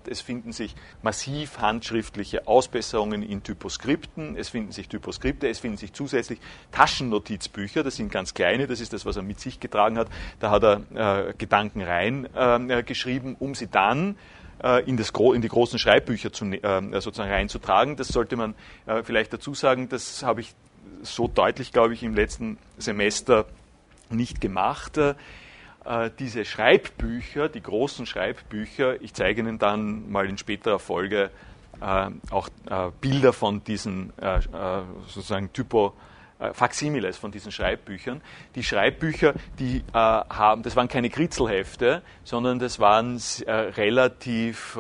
Es finden sich massiv handschriftliche Ausbesserungen in Typoskripten, es finden sich Typoskripte, es finden sich zusätzlich Taschennotizbücher, das sind ganz kleine, das ist das, was er mit sich getragen hat. Da hat er Gedanken geschrieben, um sie dann in die großen Schreibbücher sozusagen reinzutragen. Das sollte man vielleicht dazu sagen, das habe ich so deutlich, glaube ich, im letzten Semester nicht gemacht. Diese Schreibbücher, die großen Schreibbücher, ich zeige Ihnen dann mal in späterer Folge auch Bilder von diesen sozusagen Faksimiles von diesen Schreibbüchern. Die Schreibbücher, das waren keine Kritzelhefte, sondern das waren relativ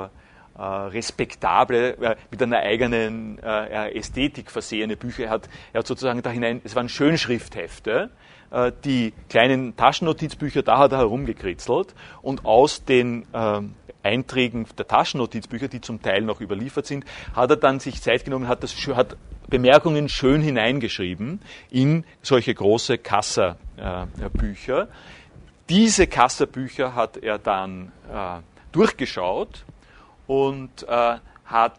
respektable, mit einer eigenen Ästhetik versehene Bücher. Er hat sozusagen da hinein, es waren Schönschrifthefte. Die kleinen Taschennotizbücher, da hat er herumgekritzelt und aus den Einträgen der Taschennotizbücher, die zum Teil noch überliefert sind, hat er dann sich Zeit genommen, hat Bemerkungen schön hineingeschrieben in solche große Kassa-Bücher. Diese Kassa-Bücher hat er dann durchgeschaut und hat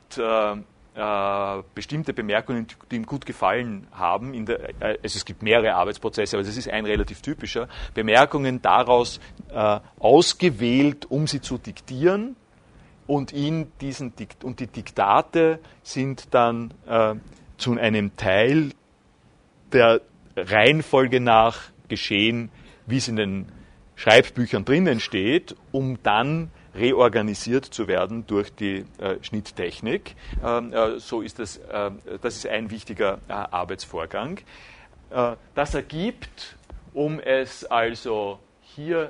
bestimmte Bemerkungen, die ihm gut gefallen haben, es gibt mehrere Arbeitsprozesse, aber das ist ein relativ typischer, Bemerkungen daraus ausgewählt, um sie zu diktieren, und die Diktate sind dann zu einem Teil der Reihenfolge nach geschehen, wie es in den Schreibbüchern drinnen steht, um dann reorganisiert zu werden durch die Schnitttechnik. So ist das ist ein wichtiger Arbeitsvorgang. Das ergibt, um es also hier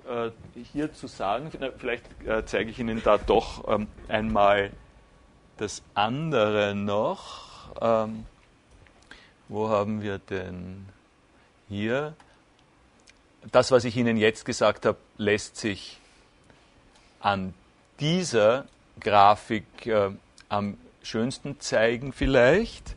zu sagen, vielleicht zeige ich Ihnen da doch einmal das andere noch. Wo haben wir denn hier? Das, was ich Ihnen jetzt gesagt habe, lässt sich an dieser Grafik am schönsten zeigen vielleicht.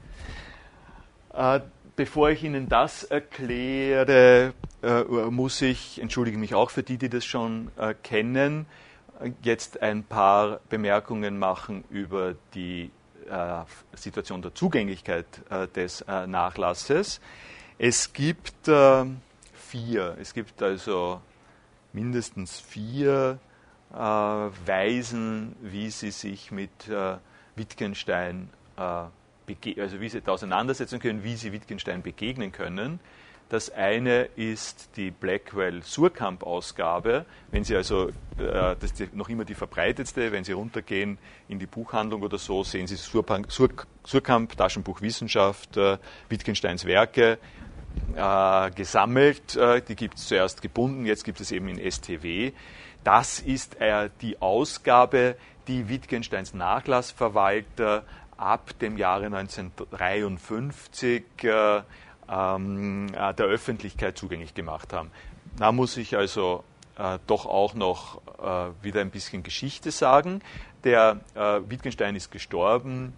Bevor ich Ihnen das erkläre, muss ich, entschuldige mich auch für die das schon kennen, jetzt ein paar Bemerkungen machen über die Situation der Zugänglichkeit des Nachlasses. Es gibt also mindestens 4 Weisen, wie Sie sich mit Wittgenstein also wie Sie da auseinandersetzen können, wie Sie Wittgenstein begegnen können. Das eine ist die Blackwell-Suhrkamp-Ausgabe. Wenn Sie also, das ist noch immer die verbreitetste, wenn Sie runtergehen in die Buchhandlung oder so, sehen Sie Suhrkamp, Taschenbuch Wissenschaft, Wittgensteins Werke, gesammelt. Die gibt es zuerst gebunden, jetzt gibt es eben in STW. Das ist die Ausgabe, die Wittgensteins Nachlassverwalter ab dem Jahre 1953 der Öffentlichkeit zugänglich gemacht haben. Da muss ich also doch auch noch wieder ein bisschen Geschichte sagen. Der Wittgenstein ist gestorben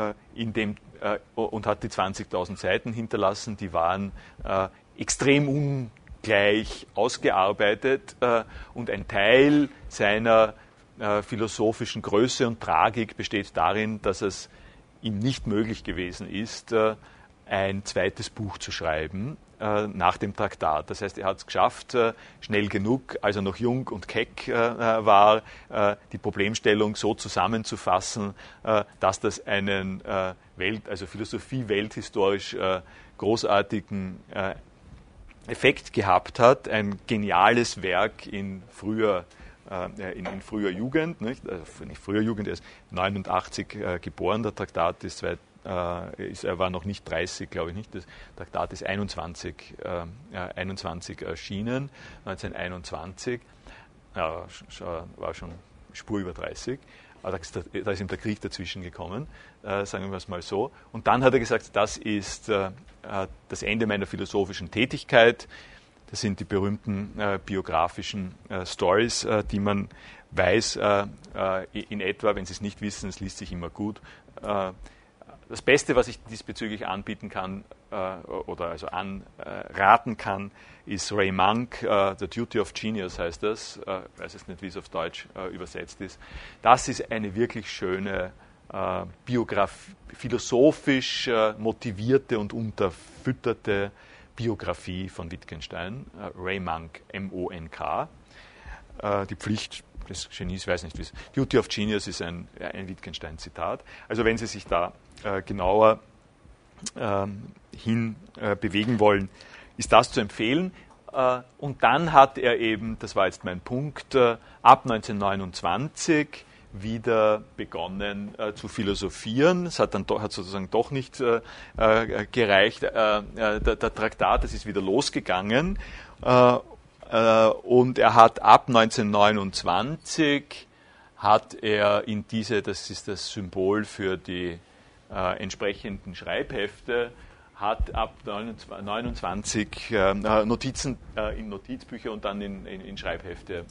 und hat die 20.000 Seiten hinterlassen. Die waren extrem ungleich ausgearbeitet und ein Teil seiner philosophischen Größe und Tragik besteht darin, dass es ihm nicht möglich gewesen ist, ein zweites Buch zu schreiben nach dem Traktat. Das heißt, er hat es geschafft, schnell genug, als er noch jung und keck war, die Problemstellung so zusammenzufassen, dass das einen Philosophie-welthistorisch großartigen Effekt gehabt hat. Ein geniales Werk in früher Jugend, nicht früher Jugend, er ist 89 geboren, der Traktat ist er war noch nicht 30, glaube ich nicht, das Traktat ist 21 erschienen, 1921, war schon Spur über 30, aber da ist ihm der Krieg dazwischen gekommen, sagen wir es mal so. Und dann hat er gesagt, das ist das Ende meiner philosophischen Tätigkeit. Das sind die berühmten biografischen Stories, die man weiß in etwa, wenn Sie es nicht wissen, es liest sich immer gut, das Beste, was ich diesbezüglich anbieten kann oder also anraten kann, ist Ray Monk, The Duty of Genius heißt das, ich weiß jetzt nicht, wie es auf Deutsch übersetzt ist. Das ist eine wirklich schöne philosophisch motivierte und unterfütterte Biografie von Wittgenstein, Ray Monk, M-O-N-K. Die Pflicht des Genies, weiß nicht wie es. Duty of Genius ist ein Wittgenstein-Zitat. Also wenn Sie sich da genauer hin bewegen wollen, ist das zu empfehlen. Und dann hat er eben, das war jetzt mein Punkt, ab 1929 wieder begonnen zu philosophieren. Es hat sozusagen doch nicht gereicht. Der Traktat, das ist wieder losgegangen. Und er hat ab 1929 hat er in diese, das ist das Symbol für die entsprechenden Schreibhefte, hat ab 1929 Notizen in Notizbücher und dann in Schreibhefte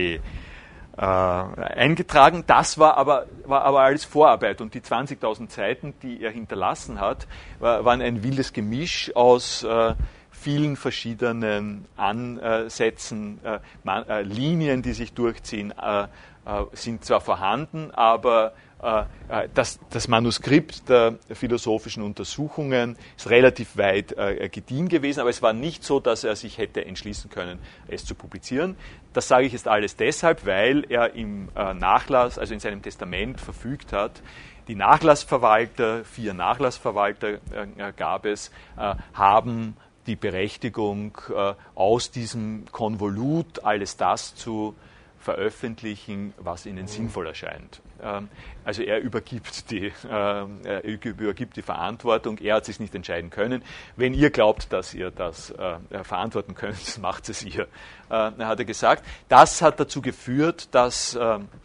eingetragen. Das war aber alles Vorarbeit, und die 20.000 Seiten, die er hinterlassen hat, waren ein wildes Gemisch aus vielen verschiedenen Ansätzen, Linien, die sich durchziehen, sind zwar vorhanden, aber das Manuskript der philosophischen Untersuchungen ist relativ weit gediehen gewesen, aber es war nicht so, dass er sich hätte entschließen können, es zu publizieren. Das sage ich jetzt alles deshalb, weil er im Nachlass, also in seinem Testament verfügt hat, die Nachlassverwalter, 4 Nachlassverwalter gab es, haben die Berechtigung, aus diesem Konvolut alles das zu veröffentlichen, was ihnen sinnvoll erscheint. Also er übergibt die Verantwortung, er hat sich nicht entscheiden können. Wenn ihr glaubt, dass ihr das verantworten könnt, macht es ihr, hat er gesagt. Das hat dazu geführt, dass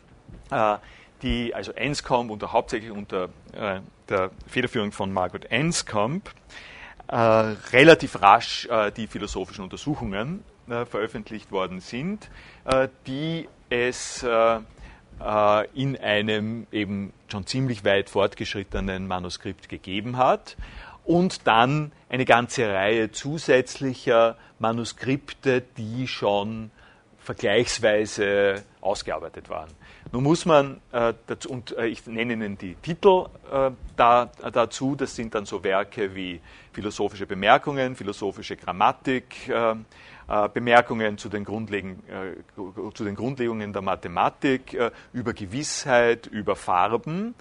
also Anscombe hauptsächlich unter der Federführung von Margaret Anscombe relativ rasch die philosophischen Untersuchungen veröffentlicht worden sind, die es in einem eben schon ziemlich weit fortgeschrittenen Manuskript gegeben hat, und dann eine ganze Reihe zusätzlicher Manuskripte, die schon vergleichsweise ausgearbeitet waren. Nun muss man, und ich nenne Ihnen die Titel dazu, das sind dann so Werke wie Philosophische Bemerkungen, Philosophische Grammatik, Bemerkungen zu den Grundlegungen der Mathematik, über Gewissheit, über Farben,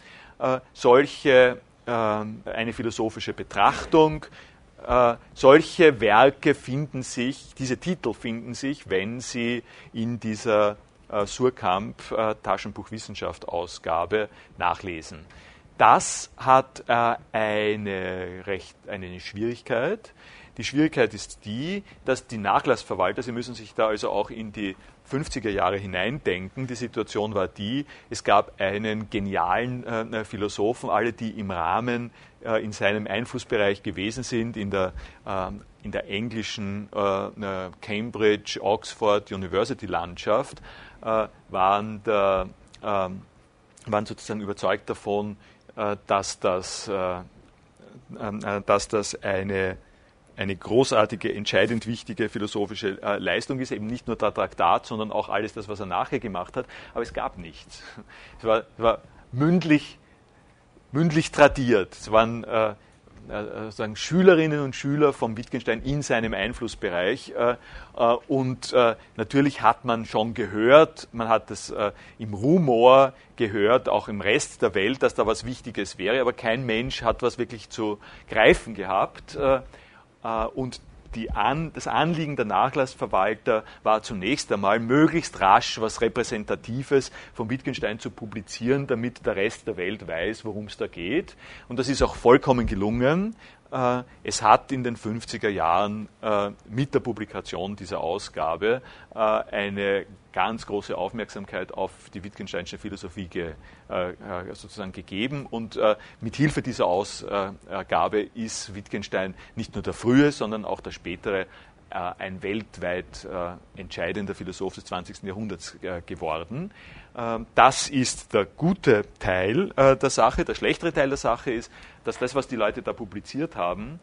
eine philosophische Betrachtung. Solche Werke diese Titel finden sich, wenn Sie in dieser Surkamp Taschenbuch Wissenschaft-Ausgabe nachlesen. Das hat eine Schwierigkeit. Die Schwierigkeit ist die, dass die Nachlassverwalter, Sie müssen sich da also auch in die 50er Jahre hineindenken, die Situation war die, es gab einen genialen Philosophen, alle, die im Rahmen in seinem Einflussbereich gewesen sind, in der englischen Cambridge, Oxford University Landschaft, waren sozusagen überzeugt davon, dass das eine großartige, entscheidend wichtige philosophische Leistung ist, eben nicht nur der Traktat, sondern auch alles das, was er nachher gemacht hat. Aber es gab nichts. Es war mündlich tradiert. Es waren sozusagen Schülerinnen und Schüler von Wittgenstein in seinem Einflussbereich. Und natürlich hat man schon gehört, man hat das im Rumor gehört, auch im Rest der Welt, dass da was Wichtiges wäre, aber kein Mensch hat was wirklich zu greifen gehabt. Und das Anliegen der Nachlassverwalter war zunächst einmal, möglichst rasch was Repräsentatives von Wittgenstein zu publizieren, damit der Rest der Welt weiß, worum es da geht. Und das ist auch vollkommen gelungen. Es hat in den 50er Jahren mit der Publikation dieser Ausgabe eine ganz große Aufmerksamkeit auf die Wittgensteinsche Philosophie sozusagen gegeben, und mit Hilfe dieser Ausgabe ist Wittgenstein nicht nur der frühe, sondern auch der spätere ein weltweit entscheidender Philosoph des 20. Jahrhunderts geworden. Das ist der gute Teil der Sache. Der schlechtere Teil der Sache ist, dass das, was die Leute da publiziert haben,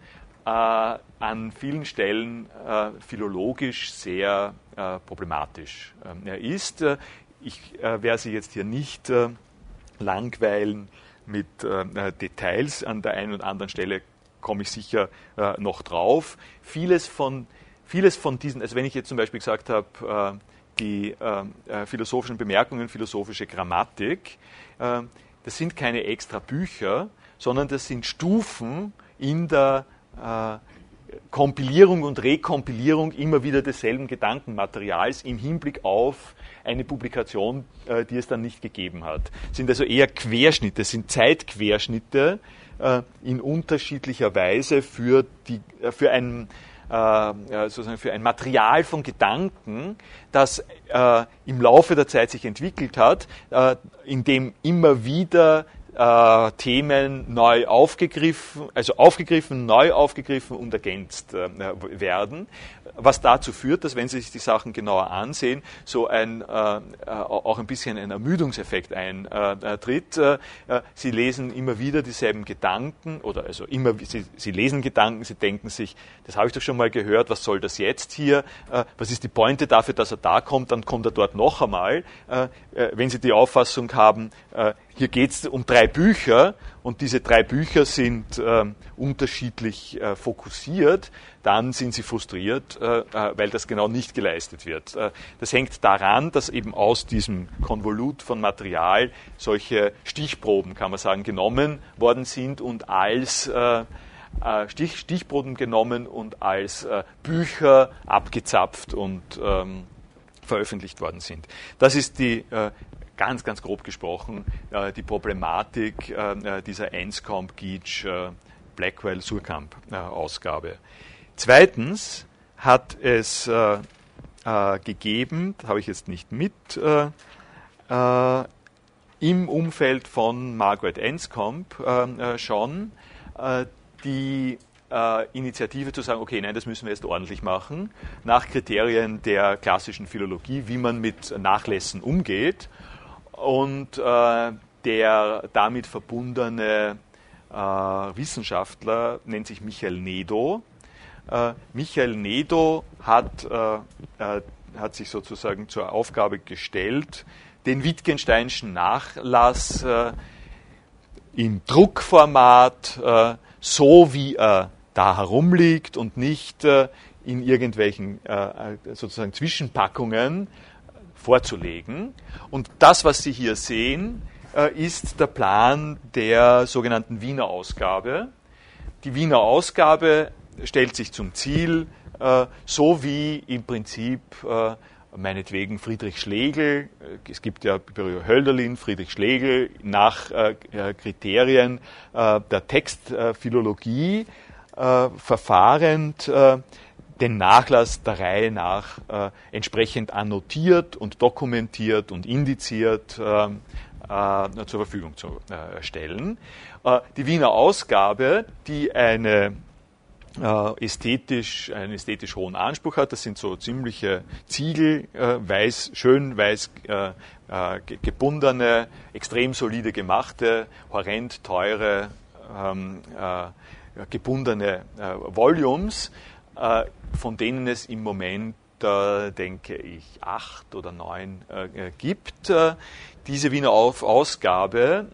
an vielen Stellen philologisch sehr problematisch ist. Ich werde Sie jetzt hier nicht langweilen mit Details. An der einen oder anderen Stelle komme ich sicher noch drauf. Vieles von diesen, also wenn ich jetzt zum Beispiel gesagt habe, die philosophischen Bemerkungen, philosophische Grammatik, das sind keine extra Bücher, sondern das sind Stufen in der Kompilierung und Rekompilierung immer wieder desselben Gedankenmaterials im Hinblick auf eine Publikation, die es dann nicht gegeben hat. Sind also eher Querschnitte, sind Zeitquerschnitte in unterschiedlicher Weise für ein Material von Gedanken, das im Laufe der Zeit sich entwickelt hat, in dem immer wieder Themen neu aufgegriffen, neu aufgegriffen und ergänzt werden, was dazu führt, dass, wenn Sie sich die Sachen genauer ansehen, so auch ein bisschen ein Ermüdungseffekt eintritt. Sie lesen immer wieder dieselben Gedanken, Sie lesen Gedanken, Sie denken sich, das habe ich doch schon mal gehört, was soll das jetzt hier, was ist die Pointe dafür, dass er da kommt, dann kommt er dort noch einmal. Wenn Sie die Auffassung haben, hier geht es um 3 Bücher und diese 3 Bücher sind unterschiedlich fokussiert, dann sind Sie frustriert, weil das genau nicht geleistet wird. Das hängt daran, dass eben aus diesem Konvolut von Material solche Stichproben, kann man sagen, genommen worden sind und als Stichproben genommen und als Bücher abgezapft und veröffentlicht worden sind. Das ist die ganz, ganz grob gesprochen, die Problematik dieser Anscombe, Geach, Blackwell, Suhrkamp-Ausgabe. Zweitens hat es gegeben, das habe ich jetzt nicht mit, im Umfeld von Margaret Anscombe schon die Initiative zu sagen, okay, nein, das müssen wir jetzt ordentlich machen, nach Kriterien der klassischen Philologie, wie man mit Nachlässen umgeht. Und der damit verbundene Wissenschaftler nennt sich Michael Nedo. Michael Nedo hat sich sozusagen zur Aufgabe gestellt, den Wittgensteinschen Nachlass im Druckformat, so wie er da herumliegt und nicht in irgendwelchen sozusagen Zwischenpackungen vorzulegen. Und das, was Sie hier sehen, ist der Plan der sogenannten Wiener Ausgabe. Die Wiener Ausgabe stellt sich zum Ziel, so wie im Prinzip meinetwegen Friedrich Schlegel, es gibt ja Hölderlin, Friedrich Schlegel, nach Kriterien der Textphilologie verfahrend den Nachlass der Reihe nach entsprechend annotiert und dokumentiert und indiziert zur Verfügung zu stellen. Die Wiener Ausgabe, die einen ästhetisch hohen Anspruch hat, das sind so ziemliche Ziegel, schön weiß gebundene, extrem solide gemachte, horrend teure, gebundene Volumes, von denen es im Moment, denke ich, 8 oder 9 gibt. Diese Wiener Ausgabe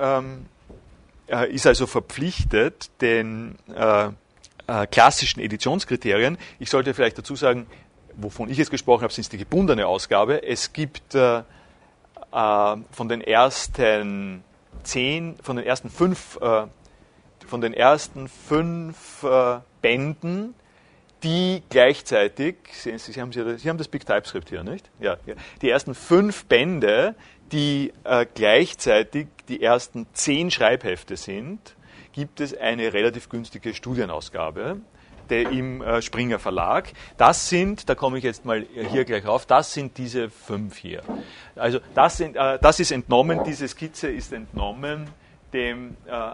ist also verpflichtet, den klassischen Editionskriterien. Ich sollte vielleicht dazu sagen, wovon ich jetzt gesprochen habe, sind die gebundene Ausgabe. Es gibt von den ersten 5 Bänden, die gleichzeitig, sehen Sie, Sie haben das Big TypeScript hier, nicht? Ja. Die ersten 5 Bände, die gleichzeitig die ersten 10 Schreibhefte sind, gibt es eine relativ günstige Studienausgabe im Springer Verlag. Das sind, da komme ich jetzt mal hier gleich rauf, das sind diese 5 hier. Also das ist entnommen, diese Skizze ist entnommen dem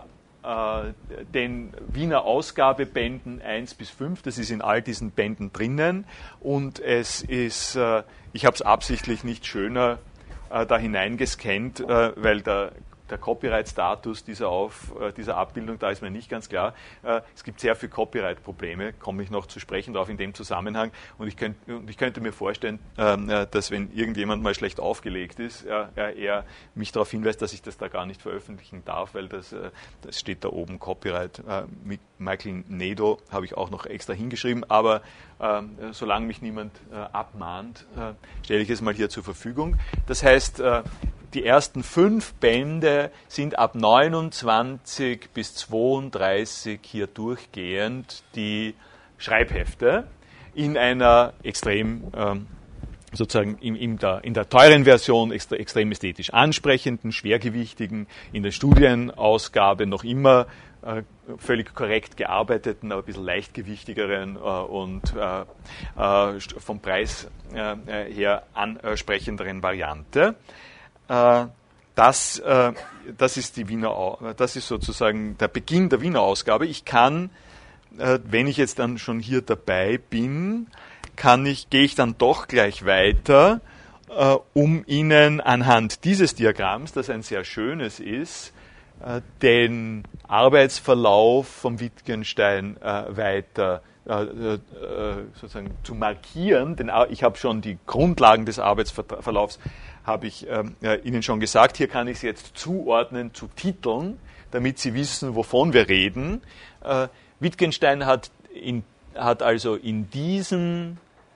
den Wiener Ausgabebänden 1 bis 5, das ist in all diesen Bänden drinnen, und es ist, ich habe es absichtlich nicht schöner da hineingescannt, weil der Copyright-Status dieser Abbildung, da ist mir nicht ganz klar. Es gibt sehr viele Copyright-Probleme, komme ich noch zu sprechen darauf in dem Zusammenhang. Und ich könnte mir vorstellen, dass wenn irgendjemand mal schlecht aufgelegt ist, er mich darauf hinweist, dass ich das da gar nicht veröffentlichen darf, weil das steht da oben, Copyright. Mit Michael Nedo habe ich auch noch extra hingeschrieben, aber solange mich niemand abmahnt, stelle ich es mal hier zur Verfügung. Das heißt, die ersten 5 Bände sind ab 29 bis 32 hier durchgehend die Schreibhefte in einer extrem, sozusagen in der teuren Version extrem ästhetisch ansprechenden, schwergewichtigen, in der Studienausgabe noch immer völlig korrekt gearbeiteten, aber ein bisschen leichtgewichtigeren und vom Preis her ansprechenderen Variante. Das ist sozusagen der Beginn der Wiener Ausgabe. Ich kann, wenn ich jetzt dann schon hier dabei bin, gehe ich dann doch gleich weiter, um Ihnen anhand dieses Diagramms, das ein sehr schönes ist, den Arbeitsverlauf von Wittgenstein weiter sozusagen zu markieren, denn ich habe schon die Grundlagen des Arbeitsverlaufs habe ich Ihnen schon gesagt. Hier kann ich es jetzt zuordnen zu Titeln, damit Sie wissen, wovon wir reden. Wittgenstein hat also in diesen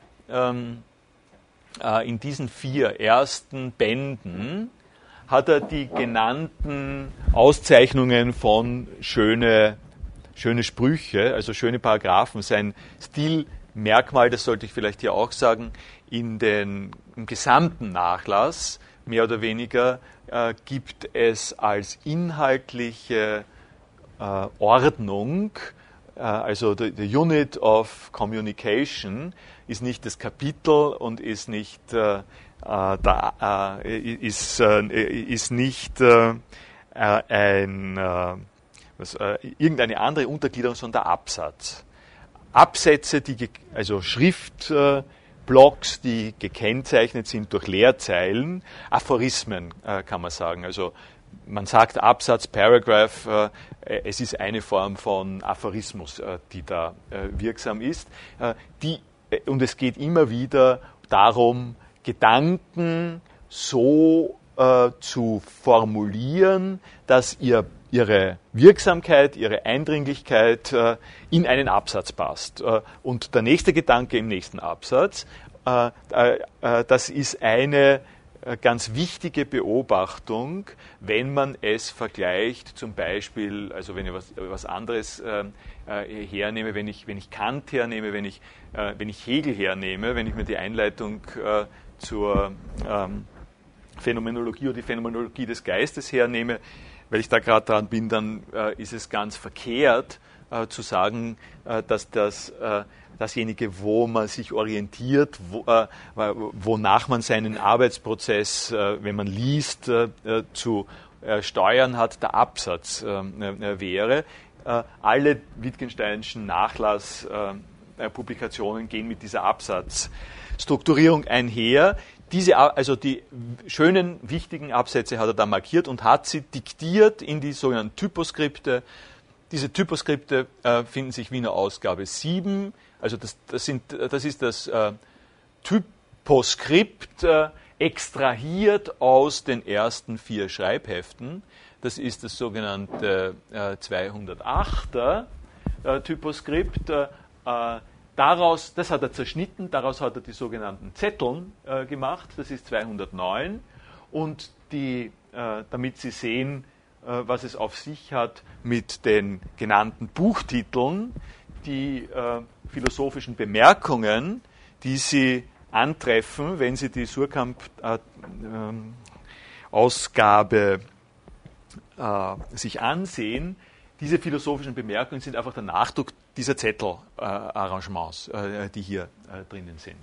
4 ersten Bänden hat er die genannten Auszeichnungen von schöne Sprüche, also schöne Paragraphen, sein Stilmerkmal, das sollte ich vielleicht hier auch sagen, im gesamten Nachlass, mehr oder weniger, gibt es als inhaltliche Ordnung, also the Unit of Communication, ist nicht das Kapitel und ist nicht irgendeine andere Untergliederung, sondern der Absatz. Absätze, also Schriftblocks, die gekennzeichnet sind durch Leerzeilen, Aphorismen kann man sagen. Also man sagt Absatz, Paragraph, es ist eine Form von Aphorismus, die da wirksam ist. Und es geht immer wieder darum, Gedanken so zu formulieren, dass ihre Wirksamkeit, ihre Eindringlichkeit in einen Absatz passt. Und der nächste Gedanke im nächsten Absatz, das ist eine ganz wichtige Beobachtung, wenn man es vergleicht, zum Beispiel, also wenn ich was anderes hernehme, wenn ich Kant hernehme, wenn ich Hegel hernehme, wenn ich mir die Einleitung zur Phänomenologie oder die Phänomenologie des Geistes hernehme, weil ich da gerade dran bin, dann ist es ganz verkehrt zu sagen, dass dasjenige, wo man sich orientiert, wonach man seinen Arbeitsprozess, wenn man liest, zu steuern hat, der Absatz wäre. Alle Wittgensteinischen Nachlasspublikationen gehen mit dieser Absatzstrukturierung einher. Also die schönen, wichtigen Absätze hat er da markiert und hat sie diktiert in die sogenannten Typoskripte. Diese Typoskripte finden sich Wiener Ausgabe 7. Also das ist das Typoskript extrahiert aus den ersten 4 Schreibheften. Das ist das sogenannte 208er Typoskript. Das hat er zerschnitten, daraus hat er die sogenannten Zetteln gemacht, das ist 209. Und damit Sie sehen, was es auf sich hat mit den genannten Buchtiteln, die philosophischen Bemerkungen, die Sie antreffen, wenn Sie die Suhrkamp-Ausgabe sich ansehen. Diese philosophischen Bemerkungen sind einfach der Nachdruck dieser Zettelarrangements, die hier drinnen sind.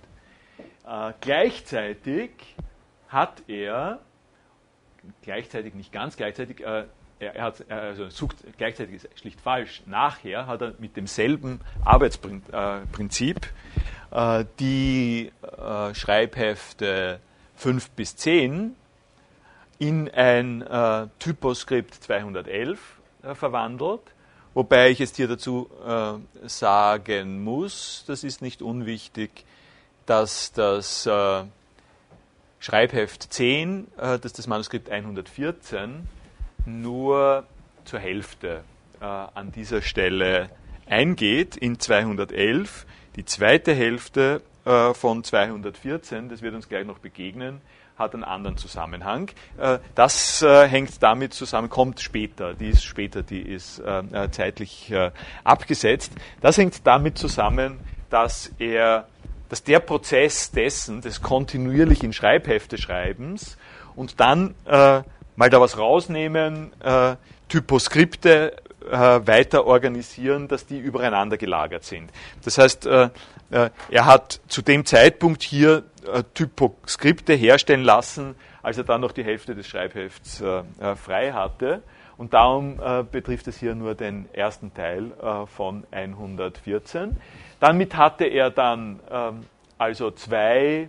Gleichzeitig hat er, nicht ganz gleichzeitig, er sucht gleichzeitig ist schlicht falsch. Nachher hat er mit demselben Arbeitsprinzip die Schreibhefte 5 bis 10 in ein Typoskript 211 verwandelt, wobei ich jetzt hier dazu sagen muss, das ist nicht unwichtig, dass das Schreibheft 10, dass das Manuskript 114 nur zur Hälfte an dieser Stelle eingeht in 211. Die zweite Hälfte von 214, das wird uns gleich noch begegnen, hat einen anderen Zusammenhang. Das hängt damit zusammen, kommt später, die ist zeitlich abgesetzt. Das hängt damit zusammen, dass der Prozess des kontinuierlich in Schreibhefte Schreibens und dann mal da was rausnehmen, Typoskripte weiter organisieren, dass die übereinander gelagert sind. Das heißt, er hat zu dem Zeitpunkt hier Typoskripte herstellen lassen, als er dann noch die Hälfte des Schreibhefts frei hatte. Und darum betrifft es hier nur den ersten Teil von 114. Damit hatte er dann also zwei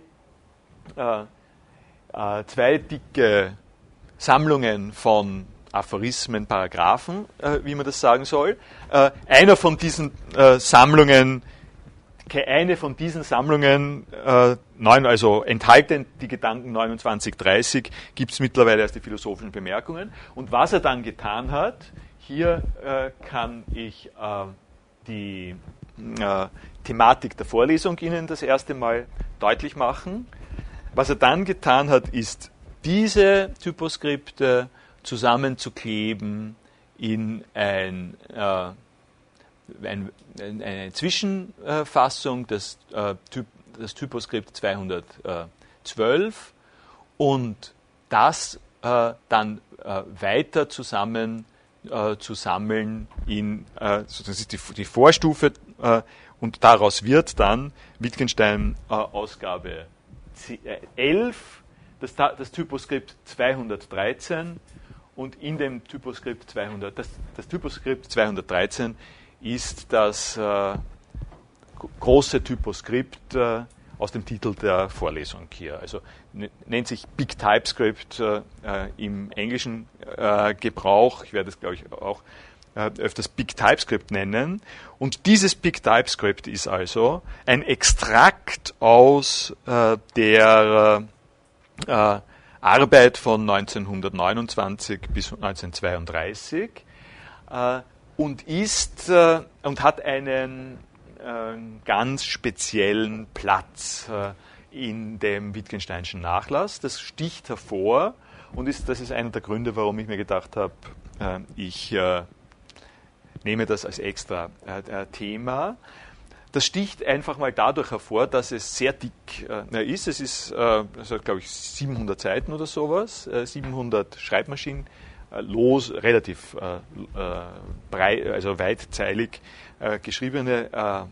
dicke Sammlungen von Aphorismen, Paragraphen, wie man das sagen soll. Eine von diesen Sammlungen, also enthalten die Gedanken 29, 30, gibt es mittlerweile als die philosophischen Bemerkungen. Und was er dann getan hat, hier kann ich die Thematik der Vorlesung Ihnen das erste Mal deutlich machen. Was er dann getan hat, ist, diese Typoskripte zusammenzukleben in eine Zwischenfassung, das Typoskript 212 und das dann weiter zusammen zu sammeln in das ist die Vorstufe und daraus wird dann Wittgenstein Ausgabe 11 das Typoskript 213 und in dem Typoskript 213 ist das große Typoskript aus dem Titel der Vorlesung hier. Also nennt sich Big Typescript im englischen Gebrauch. Ich werde es, glaube ich, auch öfters Big Typescript nennen. Und dieses Big Typescript ist also ein Extrakt aus der Arbeit von 1929 bis 1932 und hat einen ganz speziellen Platz in dem Wittgensteinschen Nachlass. Das sticht hervor und das ist einer der Gründe, warum ich mir gedacht habe, ich nehme das als extra Thema. Das sticht einfach mal dadurch hervor, dass es sehr dick ist. Es ist, glaube ich, 700 Seiten oder sowas, 700 Schreibmaschinen, relativ breit, also weitzeilig geschriebene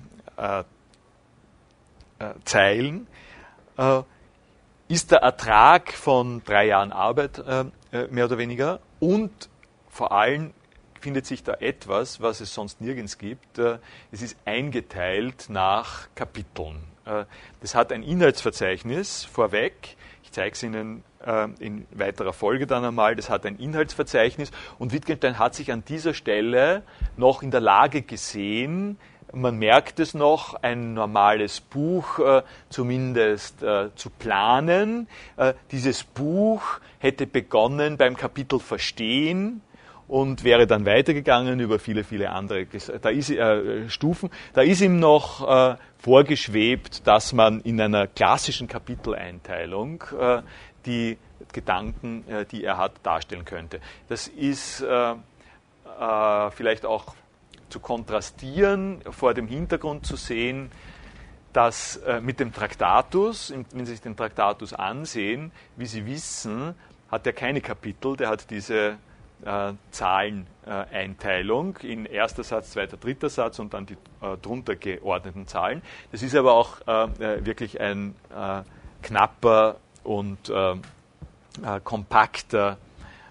Zeilen. Ist der Ertrag von 3 Jahren Arbeit, mehr oder weniger, und vor allem findet sich da etwas, was es sonst nirgends gibt. Es ist eingeteilt nach Kapiteln. Das hat ein Inhaltsverzeichnis vorweg. Ich zeige es Ihnen in weiterer Folge dann einmal. Das hat ein Inhaltsverzeichnis und Wittgenstein hat sich an dieser Stelle noch in der Lage gesehen, man merkt es noch, ein normales Buch zumindest zu planen. Dieses Buch hätte begonnen beim Kapitel Verstehen und wäre dann weitergegangen über viele, viele andere Stufen. Da ist ihm noch vorgeschwebt, dass man in einer klassischen Kapiteleinteilung die Gedanken, die er hat, darstellen könnte. Das ist vielleicht auch zu kontrastieren, vor dem Hintergrund zu sehen, dass mit dem Traktatus, wenn Sie sich den Traktatus ansehen, wie Sie wissen, hat er keine Kapitel, der hat diese Zahleneinteilung in erster Satz, zweiter, dritter Satz und dann die drunter geordneten Zahlen. Das ist aber auch wirklich ein knapper und kompakter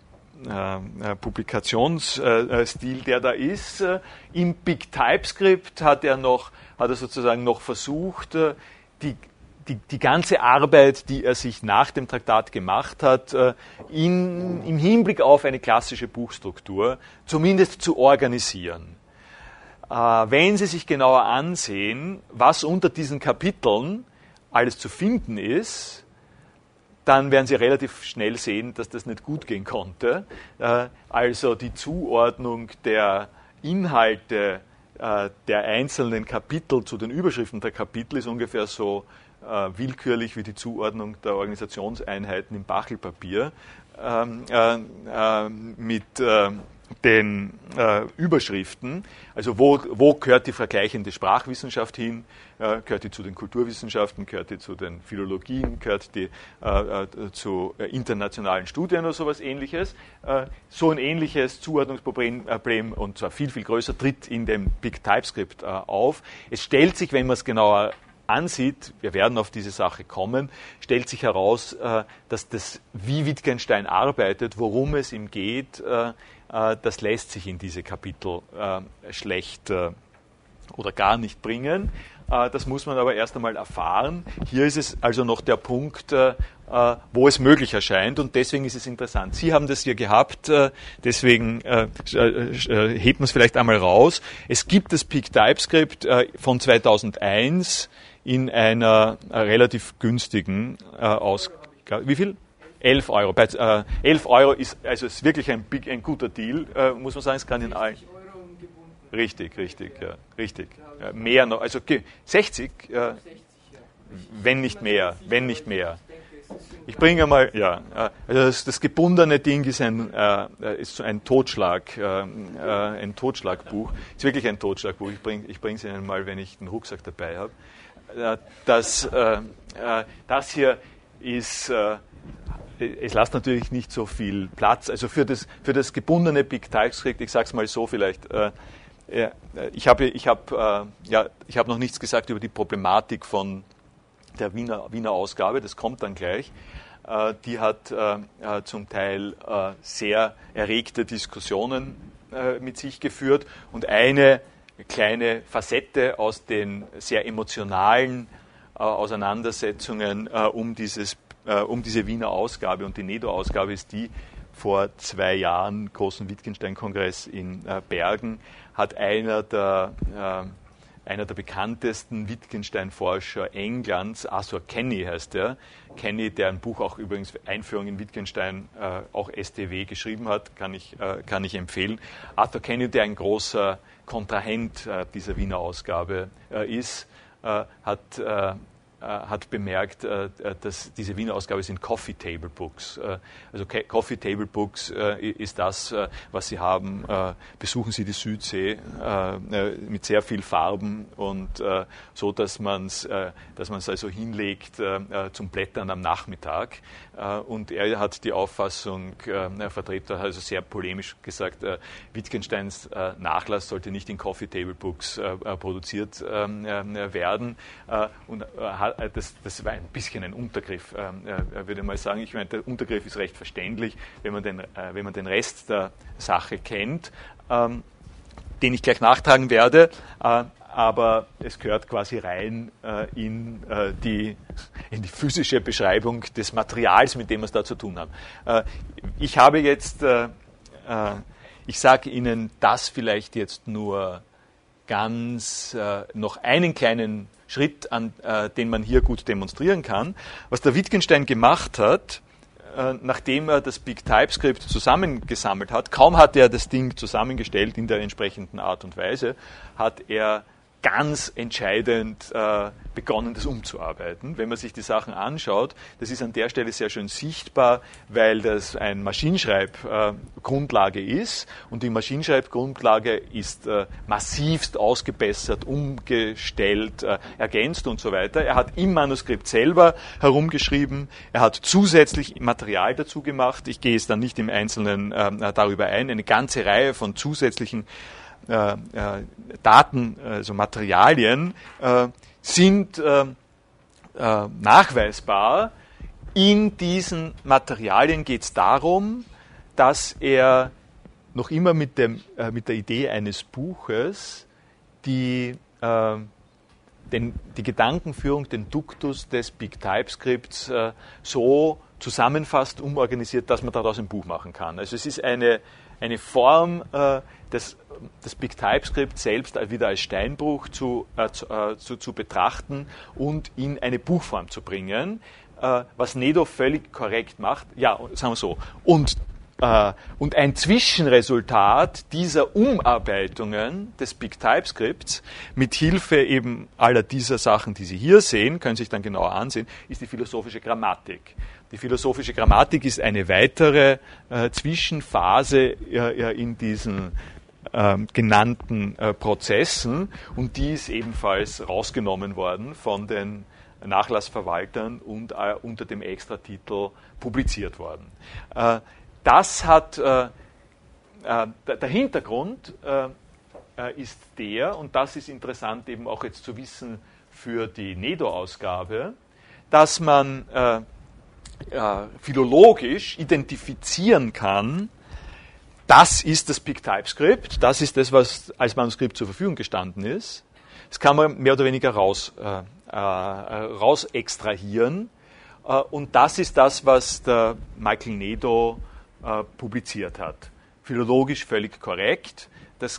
Publikationsstil, der da ist. Im Big TypeScript hat er sozusagen noch versucht, die ganze Arbeit, die er sich nach dem Traktat gemacht hat, im Hinblick auf eine klassische Buchstruktur zumindest zu organisieren. Wenn Sie sich genauer ansehen, was unter diesen Kapiteln alles zu finden ist, dann werden Sie relativ schnell sehen, dass das nicht gut gehen konnte. Also die Zuordnung der Inhalte der einzelnen Kapitel zu den Überschriften der Kapitel ist ungefähr so willkürlich wie die Zuordnung der Organisationseinheiten im Bachelpapier mit den Überschriften, also wo gehört die vergleichende Sprachwissenschaft hin, gehört die zu den Kulturwissenschaften, gehört die zu den Philologien, gehört die zu internationalen Studien oder sowas Ähnliches. So ein ähnliches Zuordnungsproblem, und zwar viel, viel größer, tritt in dem Big TypeScript auf. Es stellt sich, wenn man es genauer ansieht, wir werden auf diese Sache kommen, stellt sich heraus, dass das, wie Wittgenstein arbeitet, worum es ihm geht, das lässt sich in diese Kapitel schlecht oder gar nicht bringen. Das muss man aber erst einmal erfahren. Hier ist es also noch der Punkt, wo es möglich erscheint, und deswegen ist es interessant. Sie haben das hier gehabt, deswegen hebt man es vielleicht einmal raus. Es gibt das Big TypeScript von 2001 in einer relativ günstigen Ausgabe. Wie viel? 11 Euro. 11 Euro ist wirklich ein guter Deal, muss man sagen. Es kann in allen. Richtig, ja, richtig. Mehr noch, also 60, wenn nicht mehr. Ich bringe mal, also das gebundene Ding ist ein Totschlagbuch. Ist wirklich ein Totschlagbuch. Ich bringe es Ihnen mal, wenn ich den Rucksack dabei habe. Das hier ist, es lässt natürlich nicht so viel Platz. Also für das gebundene Big TypeScript, ich sage es mal so vielleicht, ich habe noch nichts gesagt über die Problematik von der Wiener Ausgabe, das kommt dann gleich. Die hat zum Teil sehr erregte Diskussionen mit sich geführt, und eine kleine Facette aus den sehr emotionalen Auseinandersetzungen um diese Wiener Ausgabe und die Nedo-Ausgabe ist die: vor 2 Jahren, großen Wittgenstein-Kongress in Bergen, hat einer der bekanntesten Wittgenstein-Forscher Englands, Arthur Kenny heißt er, Kenny, der ein Buch auch übrigens Einführung in Wittgenstein, auch StW geschrieben hat, kann ich empfehlen. Arthur Kenny, der ein großer Kontrahent dieser Wiener Ausgabe ist, hat bemerkt, dass diese Wiener Ausgabe sind Coffee Table Books. Also Coffee Table Books ist das, was Sie haben. Besuchen Sie die Südsee mit sehr viel Farben und so, dass man es also hinlegt zum Blättern am Nachmittag. Und er hat die Auffassung, er vertritt da also sehr polemisch gesagt, Wittgensteins Nachlass sollte nicht in Coffee Table Books produziert werden. Und das war ein bisschen ein Untergriff, würde ich mal sagen. Ich meine, der Untergriff ist recht verständlich, wenn man den Rest der Sache kennt, den ich gleich nachtragen werde, aber es gehört quasi rein in die physische Beschreibung des Materials, mit dem wir es da zu tun haben. Ich habe jetzt, ich sage Ihnen das vielleicht jetzt nur ganz noch einen kleinen Schritt, den man hier gut demonstrieren kann. Was der Wittgenstein gemacht hat, nachdem er das Big TypeScript zusammengesammelt hat, kaum hat er das Ding zusammengestellt in der entsprechenden Art und Weise, hat er ganz entscheidend begonnen, das umzuarbeiten. Wenn man sich die Sachen anschaut, das ist an der Stelle sehr schön sichtbar, weil das ein Maschinenschreibgrundlage ist, und die Maschinenschreibgrundlage ist massivst ausgebessert, umgestellt, ergänzt und so weiter. Er hat im Manuskript selber herumgeschrieben, er hat zusätzlich Material dazu gemacht. Ich gehe jetzt dann nicht im Einzelnen darüber ein, eine ganze Reihe von zusätzlichen Daten, also Materialien, sind nachweisbar. In diesen Materialien geht es darum, dass er noch immer mit der Idee eines Buches die Gedankenführung, den Duktus des Big TypeScripts so zusammenfasst, umorganisiert, dass man daraus ein Buch machen kann. Also es ist eine Form, das Big TypeScript selbst wieder als Steinbruch zu betrachten und in eine Buchform zu bringen, was Nedo völlig korrekt macht. Ja, sagen wir so. Und ein Zwischenresultat dieser Umarbeitungen des Big TypeScripts mit Hilfe eben aller dieser Sachen, die Sie hier sehen, können Sie sich dann genauer ansehen, ist die philosophische Grammatik. Die philosophische Grammatik ist eine weitere Zwischenphase in diesen genannten Prozessen und die ist ebenfalls rausgenommen worden von den Nachlassverwaltern und unter dem Extratitel publiziert worden. Das hat, der Hintergrund ist der, und das ist interessant eben auch jetzt zu wissen für die Nedo-Ausgabe, dass man philologisch identifizieren kann, das ist das Big TypeScript, das ist das, was als Manuskript zur Verfügung gestanden ist. Das kann man mehr oder weniger raus extrahieren. Und das ist das, was der Michael Nedo publiziert hat. Philologisch völlig korrekt. Das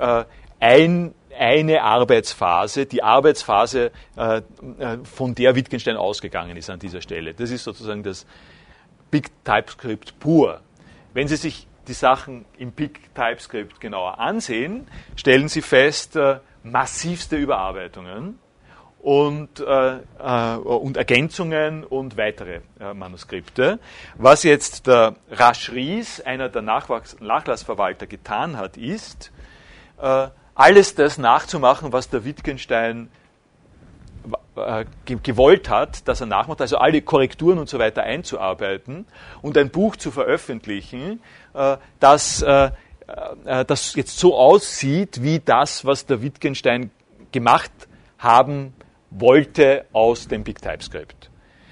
eine Arbeitsphase, die Arbeitsphase, von der Wittgenstein ausgegangen ist an dieser Stelle. Das ist sozusagen das Big TypeScript pur. Wenn Sie sich die Sachen im Big TypeScript genauer ansehen, stellen Sie fest, massivste Überarbeitungen und Ergänzungen und weitere Manuskripte. Was jetzt der Rasch-Ries, einer der Nachlassverwalter, getan hat, ist, alles das nachzumachen, was der Wittgenstein gewollt hat, dass er nachmacht, also alle Korrekturen und so weiter einzuarbeiten und ein Buch zu veröffentlichen, das jetzt so aussieht wie das, was der Wittgenstein gemacht haben wollte aus dem Big TypeScript.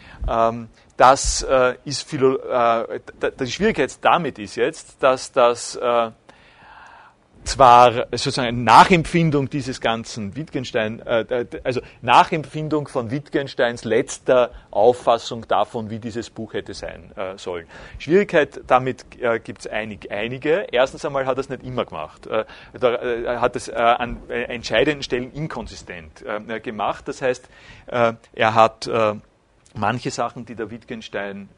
Die Schwierigkeit damit ist jetzt, dass das zwar sozusagen eine Nachempfindung dieses ganzen Wittgenstein, also Nachempfindung von Wittgensteins letzter Auffassung davon, wie dieses Buch hätte sein sollen. Schwierigkeit damit gibt es einige. Erstens einmal hat er es nicht immer gemacht. Er hat es an entscheidenden Stellen inkonsistent gemacht. Das heißt, er hat manche Sachen, die der Wittgenstein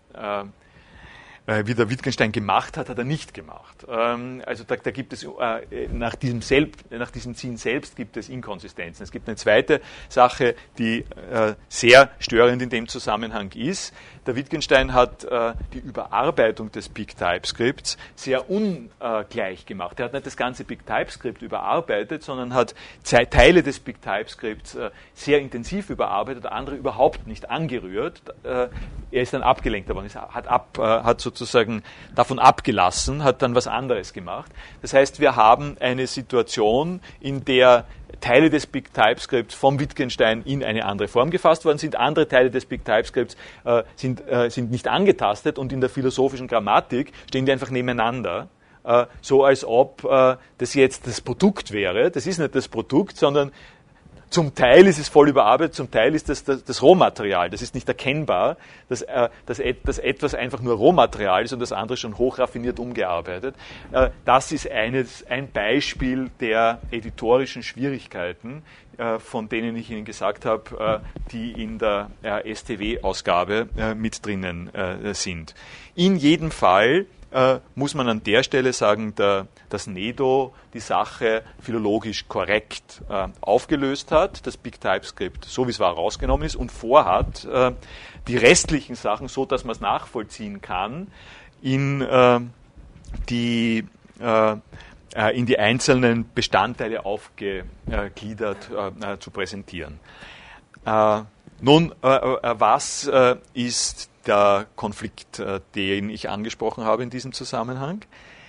gemacht hat, hat er nicht gemacht. Also da gibt es nach diesem Sinn selbst gibt es Inkonsistenzen. Es gibt eine zweite Sache, die sehr störend in dem Zusammenhang ist. Der Wittgenstein hat die Überarbeitung des Big TypeScripts sehr ungleich gemacht. Er hat nicht das ganze Big TypeScript überarbeitet, sondern hat Teile des Big TypeScripts sehr intensiv überarbeitet, andere überhaupt nicht angerührt. Er ist dann abgelenkt worden, hat sozusagen davon abgelassen, hat dann was anderes gemacht. Das heißt, wir haben eine Situation, in der Teile des Big TypeScripts vom Wittgenstein in eine andere Form gefasst worden sind. Andere Teile des Big TypeScripts sind nicht angetastet und in der philosophischen Grammatik stehen die einfach nebeneinander. So als ob das jetzt das Produkt wäre. Das ist nicht das Produkt, sondern zum Teil ist es voll überarbeitet, zum Teil ist das Rohmaterial. Das ist nicht erkennbar, dass etwas einfach nur Rohmaterial ist und das andere schon hochraffiniert umgearbeitet. Das ist ein Beispiel der editorischen Schwierigkeiten, von denen ich Ihnen gesagt habe, die in der STW-Ausgabe mit drinnen sind. In jedem Fall muss man an der Stelle sagen, dass Nedo die Sache philologisch korrekt aufgelöst hat, das Big TypeScript so wie es war rausgenommen ist und vorhat, die restlichen Sachen, so dass man es nachvollziehen kann, in die einzelnen Bestandteile aufgegliedert zu präsentieren. Nun, was ist der Konflikt, den ich angesprochen habe in diesem Zusammenhang?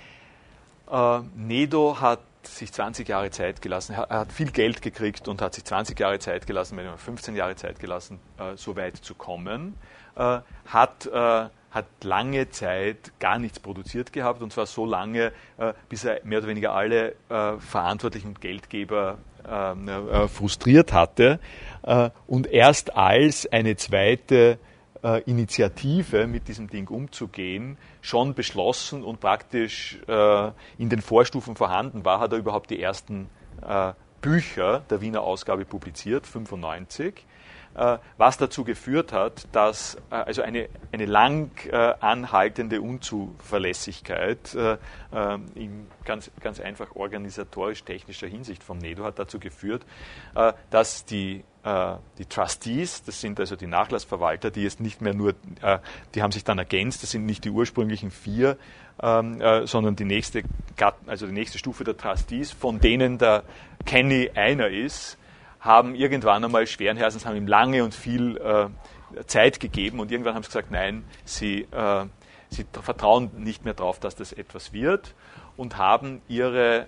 Nedo hat sich 20 Jahre Zeit gelassen, er hat viel Geld gekriegt und hat sich 20 Jahre Zeit gelassen, 15 Jahre Zeit gelassen, so weit zu kommen, hat hat lange Zeit gar nichts produziert gehabt, und zwar so lange, bis er mehr oder weniger alle Verantwortlichen und Geldgeber frustriert hatte. Und erst als eine zweite Initiative, mit diesem Ding umzugehen, schon beschlossen und praktisch in den Vorstufen vorhanden war, hat er überhaupt die ersten Bücher der Wiener Ausgabe publiziert, 1995, was dazu geführt hat, dass also eine lang anhaltende Unzuverlässigkeit in ganz einfach organisatorisch-technischer Hinsicht vom NEDO hat dazu geführt, dass die Trustees, das sind also die Nachlassverwalter, die jetzt nicht mehr nur, die haben sich dann ergänzt, das sind nicht die ursprünglichen 4, sondern die nächste Stufe der Trustees, von denen der Kenny einer ist, haben irgendwann einmal schweren Herzens, haben ihm lange und viel Zeit gegeben, und irgendwann haben sie gesagt, nein, sie vertrauen nicht mehr darauf, dass das etwas wird, und haben ihre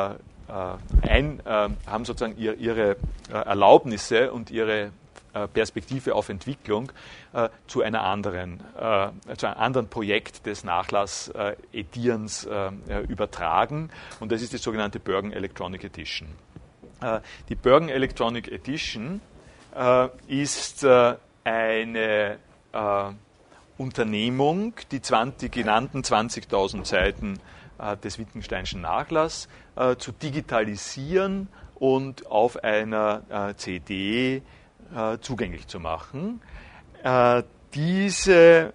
Erlaubnisse und ihre Perspektive auf Entwicklung zu einem anderen Projekt des Nachlassedierens übertragen, und das ist die sogenannte Bergen Electronic Edition. Die Bergen Electronic Edition ist eine Unternehmung, die genannten 20.000 Seiten des Wittgensteinschen Nachlass zu digitalisieren und auf einer CD zugänglich zu machen. Diese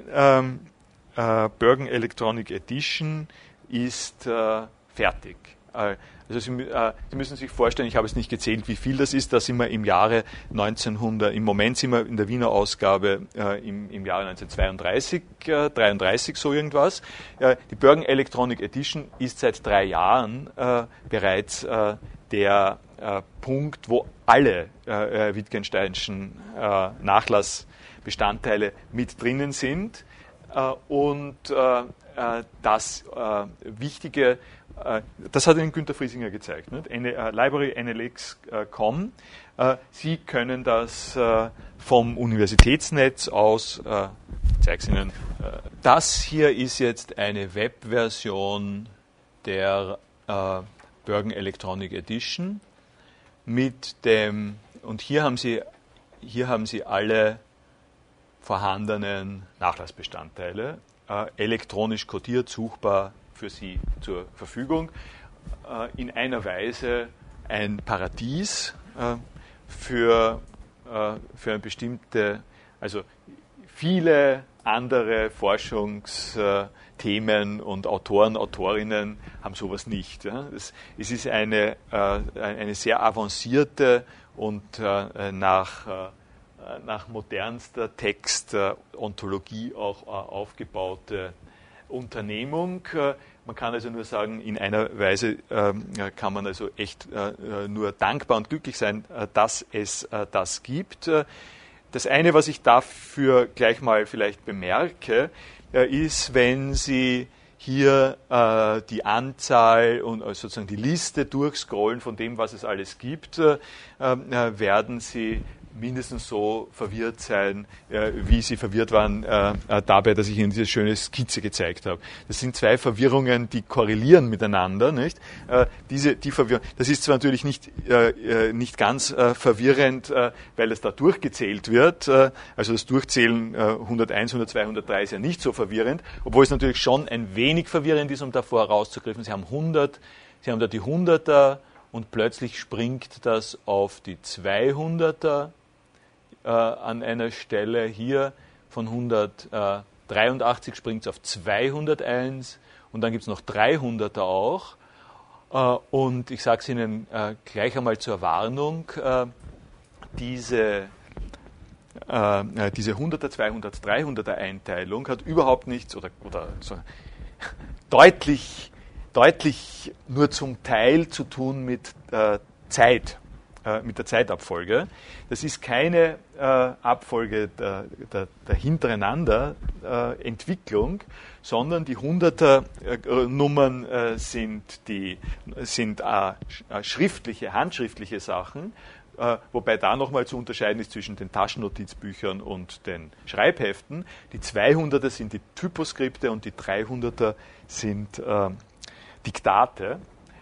Bergen Electronic Edition ist fertig. Also Sie müssen sich vorstellen, ich habe es nicht gezählt, wie viel das ist. Da sind wir im Jahre 1900, im Moment sind wir in der Wiener Ausgabe im Jahre 1932, 33 so irgendwas. Die Bergen Electronic Edition ist seit 3 Jahren bereits der Punkt, wo alle Wittgensteinschen Nachlassbestandteile mit drinnen sind. Und das Wichtige, das hat Ihnen Günter Friesinger gezeigt, nicht? Library NLX.com. Sie können das vom Universitätsnetz aus, ich zeige es Ihnen, das hier ist jetzt eine Webversion der Bergen Electronic Edition mit dem, und hier haben Sie alle vorhandenen Nachlassbestandteile, elektronisch kodiert, suchbar für Sie zur Verfügung. In einer Weise ein Paradies für eine bestimmte, also viele andere Forschungsthemen und Autoren, Autorinnen haben sowas nicht. Ja. Es ist eine sehr avancierte und nach modernster Textontologie auch aufgebaute Unternehmung. Man kann also nur sagen, in einer Weise kann man also echt nur dankbar und glücklich sein, dass es das gibt. Das eine, was ich dafür gleich mal vielleicht bemerke, ist, wenn Sie hier die Anzahl und sozusagen die Liste durchscrollen von dem, was es alles gibt, werden Sie mindestens so verwirrt sein, wie Sie verwirrt waren dabei, dass ich Ihnen diese schöne Skizze gezeigt habe. Das sind 2 Verwirrungen, die korrelieren miteinander, nicht? Die Verwirrung, das ist zwar natürlich nicht ganz verwirrend, weil es da durchgezählt wird, also das Durchzählen 101, 102, 103 ist ja nicht so verwirrend, obwohl es natürlich schon ein wenig verwirrend ist, um davor herauszugreifen. Sie haben da die 100er und plötzlich springt das auf die 200er an einer Stelle hier von 183 springt es auf 201 und dann gibt es noch 300er auch. Und ich sage es Ihnen gleich einmal zur Warnung, diese 100er, 200er, 300er Einteilung hat überhaupt nichts oder so deutlich nur zum Teil zu tun mit Zeit, mit der Zeitabfolge. Das ist keine Abfolge der hintereinander Entwicklung, sondern die 100er Nummern sind handschriftliche Sachen wobei da nochmal zu unterscheiden ist zwischen den Taschennotizbüchern und den Schreibheften. Die 200er sind die Typoskripte und die 300er sind Diktate.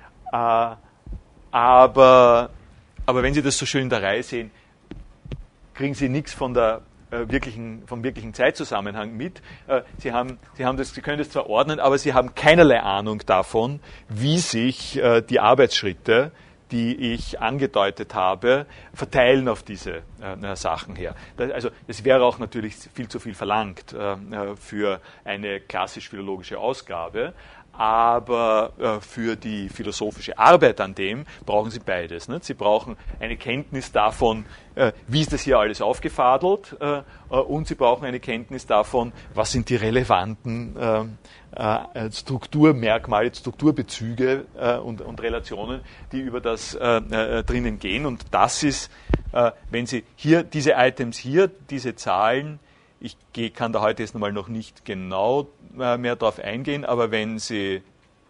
Aber wenn Sie das so schön in der Reihe sehen, kriegen Sie nichts vom wirklichen Zeitzusammenhang mit. Sie können das zwar ordnen, aber Sie haben keinerlei Ahnung davon, wie sich die Arbeitsschritte, die ich angedeutet habe, verteilen auf diese Sachen her. Also es wäre auch natürlich viel zu viel verlangt für eine klassisch-philologische Ausgabe, aber für die philosophische Arbeit an dem brauchen Sie beides. Nicht? Sie brauchen eine Kenntnis davon, wie ist das hier alles aufgefadelt, und Sie brauchen eine Kenntnis davon, was sind die relevanten Strukturmerkmale, Strukturbezüge und Relationen, die über das drinnen gehen. Und das ist, wenn Sie hier diese Items hier, diese Zahlen, ich kann da heute jetzt noch nicht genau mehr darauf eingehen, aber wenn Sie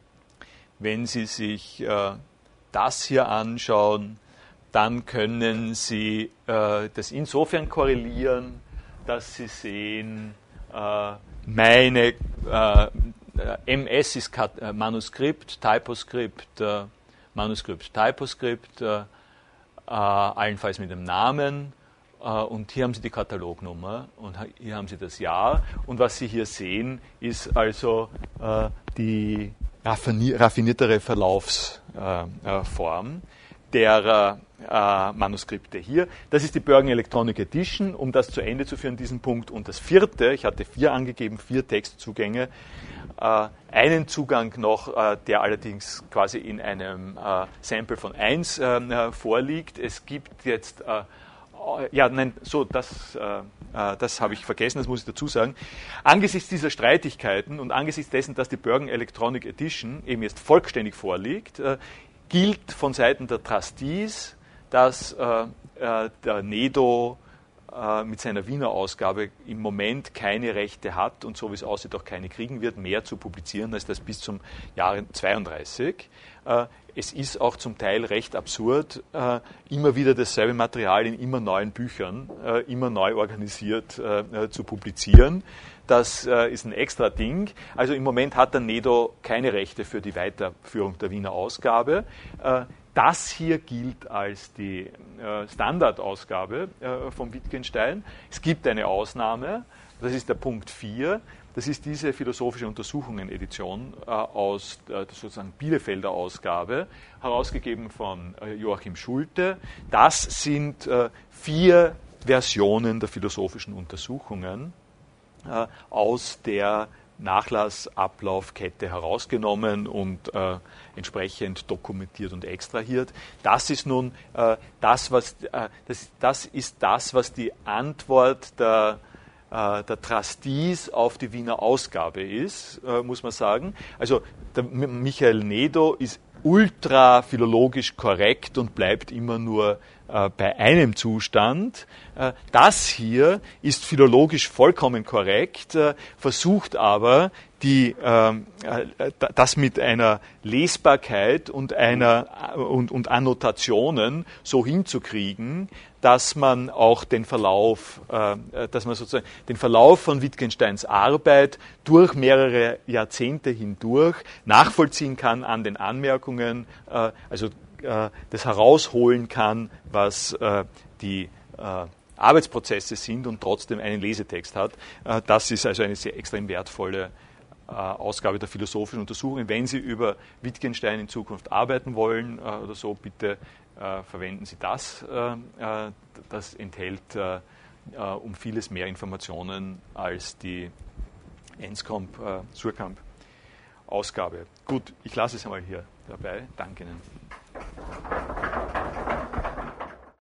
sich das hier anschauen, dann können Sie das insofern korrelieren, dass Sie sehen, meine MS ist Manuskript, Typoskript, Manuskript, Typoskript, allenfalls mit dem Namen. Und hier haben Sie die Katalognummer und hier haben Sie das Jahr. Und was Sie hier sehen, ist also die raffiniertere Verlaufsform der Manuskripte hier. Das ist die Bergen Electronic Edition, um das zu Ende zu führen, diesen Punkt. Und das vierte, ich hatte 4 angegeben, 4 Textzugänge, einen Zugang noch, der allerdings quasi in einem Sample von 1 vorliegt. Es gibt jetzt das habe ich vergessen, das muss ich dazu sagen. Angesichts dieser Streitigkeiten und angesichts dessen, dass die Bergen Electronic Edition eben jetzt vollständig vorliegt, gilt von Seiten der Trustees, dass der Nedo mit seiner Wiener Ausgabe im Moment keine Rechte hat und so wie es aussieht auch keine kriegen wird, mehr zu publizieren als das bis zum Jahre 32. Es ist auch zum Teil recht absurd, immer wieder dasselbe Material in immer neuen Büchern, immer neu organisiert zu publizieren. Das ist ein extra Ding. Also im Moment hat der Nedo keine Rechte für die Weiterführung der Wiener Ausgabe. Das hier gilt als die Standardausgabe von Wittgenstein. Es gibt eine Ausnahme, das ist der Punkt 4. Das ist diese philosophische Untersuchungen-Edition aus der sozusagen Bielefelder Ausgabe, herausgegeben von Joachim Schulte. Das sind 4 Versionen der philosophischen Untersuchungen aus der Nachlassablaufkette herausgenommen und entsprechend dokumentiert und extrahiert. Das ist nun das ist das, was die Antwort der Trustees auf die Wiener Ausgabe ist, muss man sagen. Also der Michael Nedo ist ultra philologisch korrekt und bleibt immer nur bei einem Zustand. Das hier ist philologisch vollkommen korrekt, versucht aber das mit einer Lesbarkeit und Annotationen so hinzukriegen, dass man auch den Verlauf von Wittgensteins Arbeit durch mehrere Jahrzehnte hindurch nachvollziehen kann an den Anmerkungen, das herausholen kann, was die Arbeitsprozesse sind und trotzdem einen Lesetext hat. Das ist also eine sehr extrem wertvolle Ausgabe der philosophischen Untersuchungen. Wenn Sie über Wittgenstein in Zukunft arbeiten wollen oder so, bitte verwenden Sie das. Das enthält um vieles mehr Informationen als die Enskamp-Surkamp-Ausgabe. Gut, ich lasse es einmal hier dabei. Danke Ihnen.